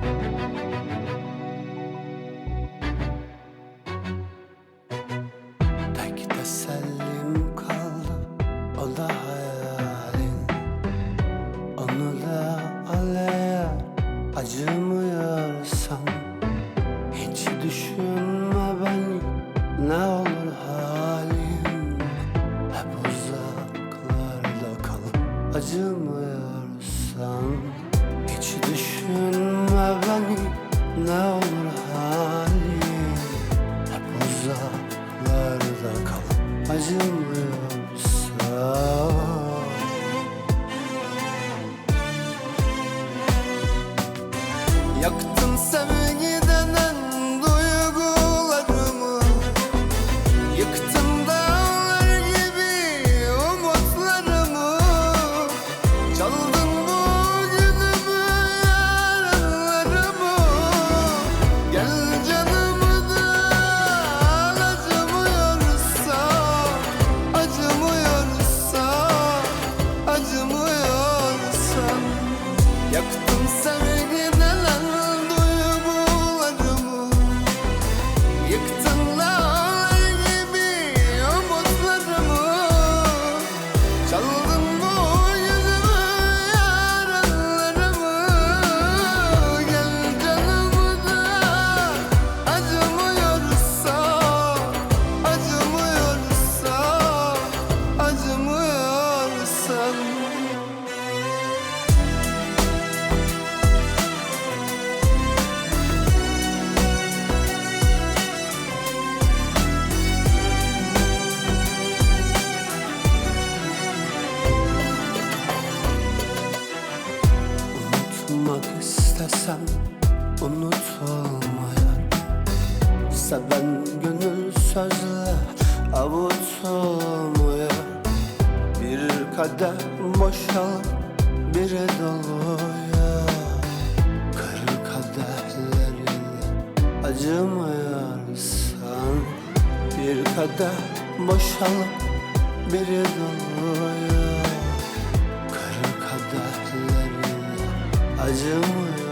Tek tesellim kaldı, o da hayalin. Onu da al eğer acımıyorsan. Hiç düşünme beni, ne olur halin. Hep uzaklarda kalıp acımıyorsan. Hiç düşünme beni, ne olur halin. Hep uzaklarda kalıp acımıyorsan. Yaktın sevgi denen duygularımı, yıktın dağlar gibi umutlarımı. Çaldın bugünümü, yarınlarımı. Gel canımı da al, acımıyorsan. Acımıyorsan, acımıyorsan. Yaktın sevgi denen duygularımı, yıktın dağlar gibi umutlarımı. Çaldın bugünümü, yarınlarımı. Gel canımı da acımıyorsan. Acımıyorsan, acımıyorsan. Unutmak istesem unutulmuyor. Seven gönül sözle avutulmuyor. Bir kadeh boşalıp biri doluyor. Kır kadehlerle acımıyorsan. Bir kadeh boşalıp biri doluyor. Kır kadehlerle acımıyorsan.